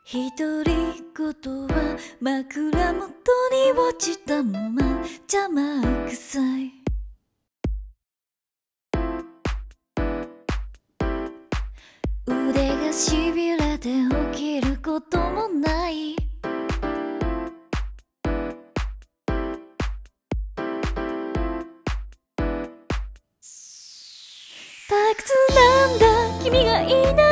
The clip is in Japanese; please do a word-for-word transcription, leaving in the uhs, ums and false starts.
独り言は枕元に落ちたまま邪魔くさい。腕がしびれて起きることもない。退屈なんだ君がいない